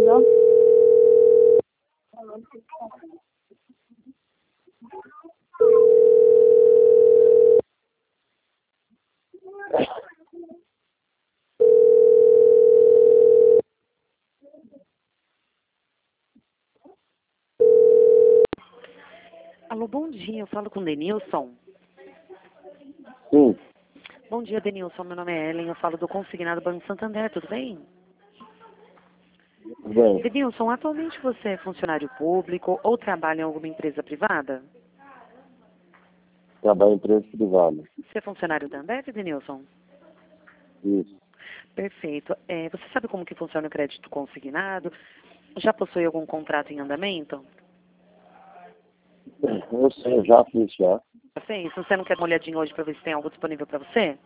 Alô? Alô, bom dia. Eu falo com o Denilson. Sim, Bom dia, Denilson. Meu nome é Ellen. Eu falo do Consignado Banco Santander. Tudo bem? bem, Denilson, atualmente você é funcionário público ou trabalha em alguma empresa privada? trabalho em empresa privada. Você é funcionário da Ambev, Denilson? Isso. Perfeito. Você sabe como que funciona o crédito consignado? Já possui algum contrato em andamento? Eu sei, eu já fiz já. Já fez? Você não quer uma olhadinha hoje para ver se tem algo disponível para você?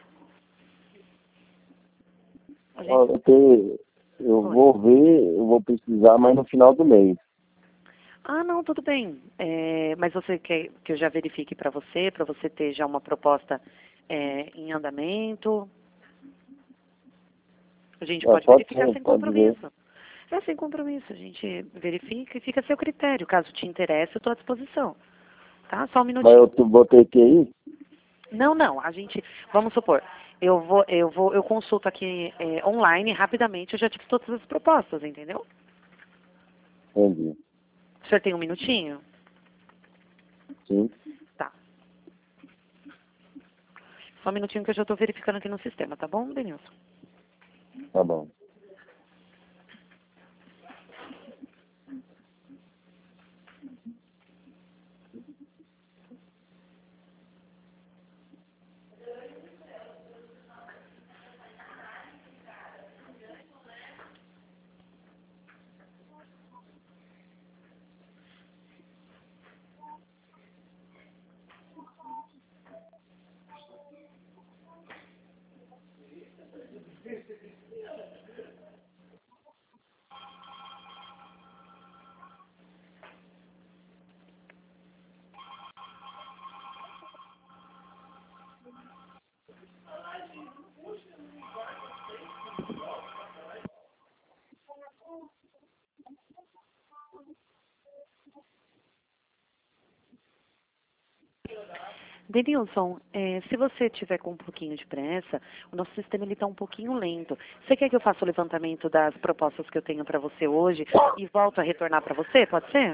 A gente... Eu vou ver, eu vou precisar, mas no final do mês. Ah, não, tudo bem. Mas você quer que eu já verifique para você ter já uma proposta em andamento? A gente pode Pode verificar ser, sem pode ver. compromisso. É sem compromisso, a gente verifica e fica a seu critério. Caso te interesse, eu estou à disposição. Tá? Só um Mas minutinho. vou ter que ir? Não, a gente, vamos supor, eu consulto aqui online rapidamente, eu já tive todas as propostas, entendeu? Entendi. O senhor tem um minutinho? Sim, Tá. Só um minutinho que eu já estou verificando aqui no sistema, tá bom, Denilson? tá bom. Denilson, se você tiver com um pouquinho de pressa, o nosso sistema está um pouquinho lento. Você quer que eu faça o levantamento das propostas que eu tenho para você hoje e volto a retornar para você? Pode ser?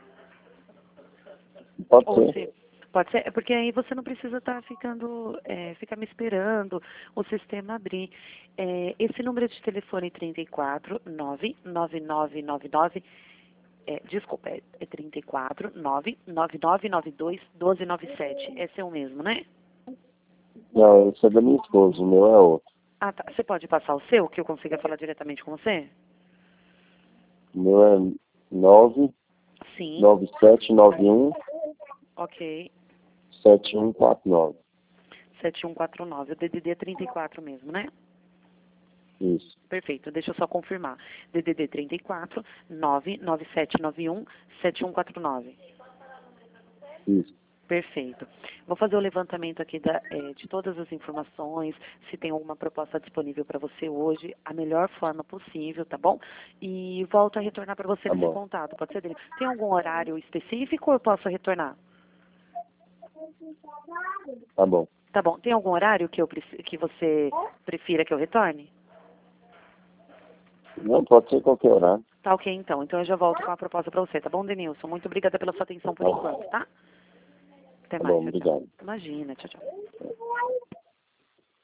Pode Ou ser. se pode ser, é porque aí você não precisa estar ficar me esperando o sistema abrir. Esse número de telefone 34 99999, desculpa, é 34 99992 1297. Esse é o mesmo, né? Não, esse é da minha esposa, o meu é outro. Ah, tá. Você pode passar o seu, que eu consiga falar diretamente com você? O meu é 9 Sim. 9791 Ok. 7149. 7149. O DDD é 34 mesmo, né? Isso. Perfeito, deixa eu só confirmar. DDD 34 99791 7149. Isso. Perfeito. Vou fazer o levantamento aqui de todas as informações, se tem alguma proposta disponível para você hoje, a melhor forma possível, tá bom? E volto a retornar para você Tá nesse bom. contato, pode ser dele? Tem algum horário específico ou eu posso retornar? Tá bom. Tá bom. Tem algum horário que você prefira que eu retorne? Não, pode ser qualquer horário. Tá ok, então. Então eu já volto com a proposta para você, tá bom, Denilson? Muito obrigada pela sua atenção por Tá enquanto, tá? Até tá mais, bom, tchau, tchau. obrigado. Imagina, tchau, tchau.